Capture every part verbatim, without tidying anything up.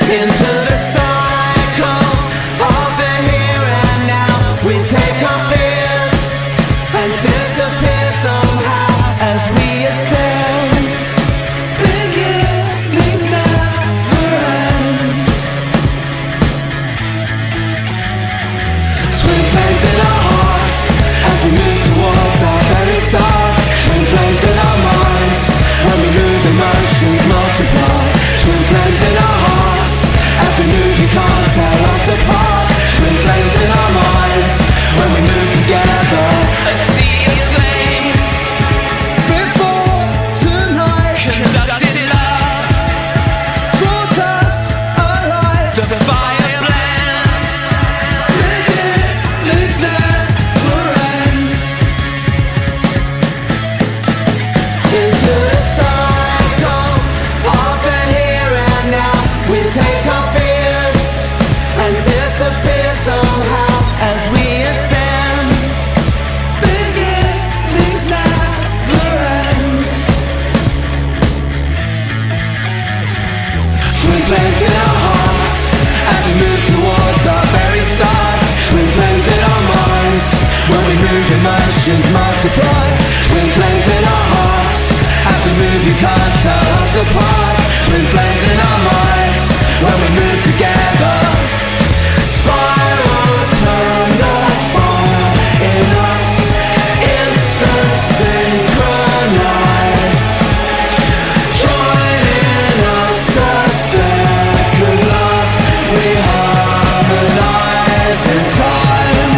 into the cycle of the here and now. We take our fears and disappear somehow as we ascend. Beginnings never end. Twin flames in our hearts as we move towards our very start. Twin flames in our minds when we move, emotions multiply. Twin flames in our hearts as we move, you can't tell us apart. Twin flames in our minds when we move together. A sea of flames before tonight. Conducted love brought us alive. The fire blends. Beginnings never end. Into the cycle of the here and now. We take our fears and disappear somehow as we ascend. Beginnings never end. Twin flames in our hearts as we move towards our very start. Twin flames in our minds when we move, emotions multiply. Twin flames in our hearts as we move, you can't tell us apart. Twin flames in our minds when we move together. Spirals turn the fire in us, instant synchronized. Joining us a second love, we harmonize in time.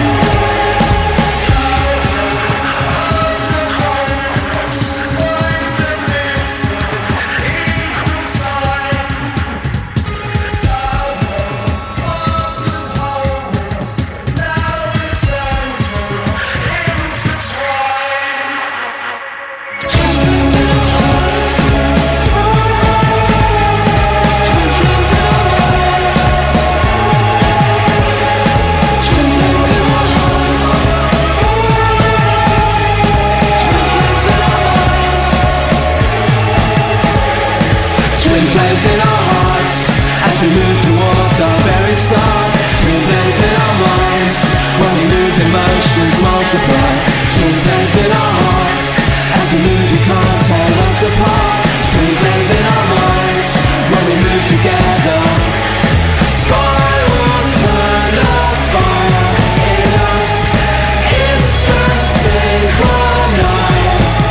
Twin flames in our hearts as we move towards our very start. Twin flames in our minds when we lose, emotions multiply. Twin flames in our hearts as we move, you can't tell us apart. Twin flames in our minds when we move together. Spirals turn the fire in us, instant synchronized.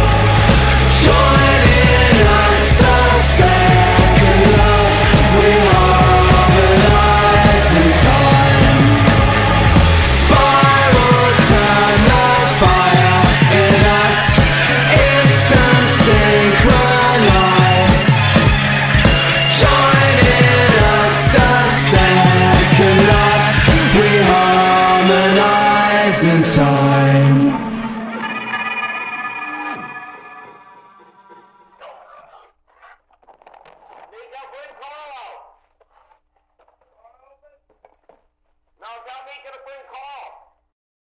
Joining us a second love, we harmonize in time. Spirals turn the fire in us, instant synchronized. Joining us a second love, we harmonize in time. Nico, bring Carl out. No, tell Mika to bring Carl.